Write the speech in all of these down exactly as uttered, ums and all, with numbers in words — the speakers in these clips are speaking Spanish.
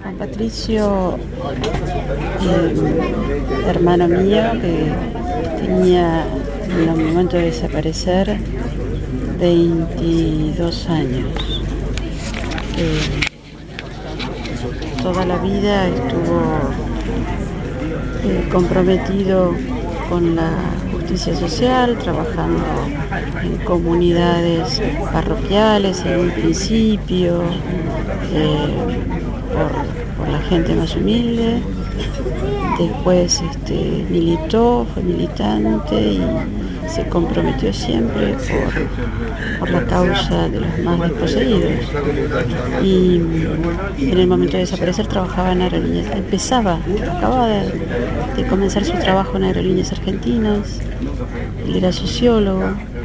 Juan Patricio, eh, hermano mío, que tenía en el momento de desaparecer veintidós años. Eh, toda la vida estuvo eh, comprometido con la justicia social, trabajando en comunidades parroquiales en un principio, eh, por, por la gente más humilde. Después este, militó, fue militante y se comprometió siempre por, por la causa de los más desposeídos. Y en el momento de desaparecer trabajaba en Aerolíneas, empezaba, acababa de, de comenzar su trabajo en Aerolíneas Argentinas. Él era sociólogo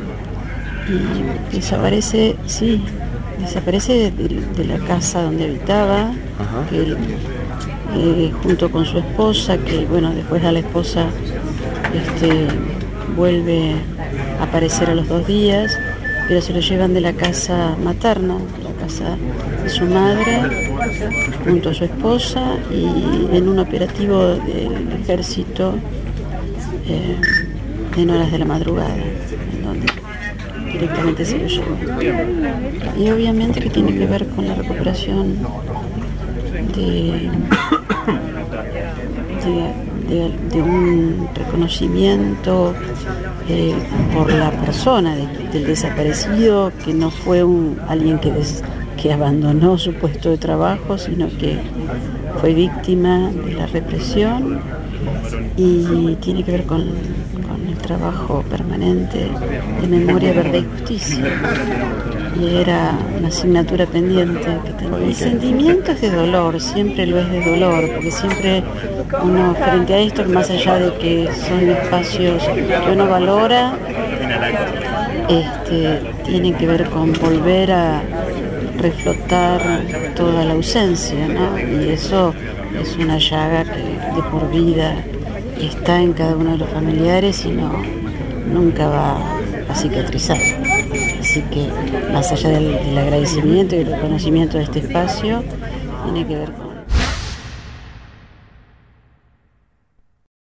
y desaparece, sí, desaparece de, de la casa donde habitaba, que él, eh, junto con su esposa, que bueno, después a la esposa este, vuelve a aparecer a los dos días, pero se lo llevan de la casa materna, la casa de su madre, junto a su esposa, y en un operativo del ejército eh, en horas de la madrugada, en donde directamente se lo llevan. Y obviamente que tiene que ver con la recuperación de, de, de, de un reconocimiento eh, por la persona de, del desaparecido, que no fue un, alguien que, des, que abandonó su puesto de trabajo, sino que fue víctima de la represión, y tiene que ver con, con el trabajo permanente de memoria, verdad y justicia. Y era una asignatura pendiente que tenía. El sentimiento es de dolor, siempre lo es de dolor, porque siempre uno frente a esto, más allá de que son espacios que uno valora, este, tiene que ver con volver a reflotar toda la ausencia, ¿no? Y eso es una llaga que de por vida está en cada uno de los familiares y no, nunca va a cicatrizar. Así que, más allá del, del agradecimiento y el reconocimiento de este espacio, tiene que ver con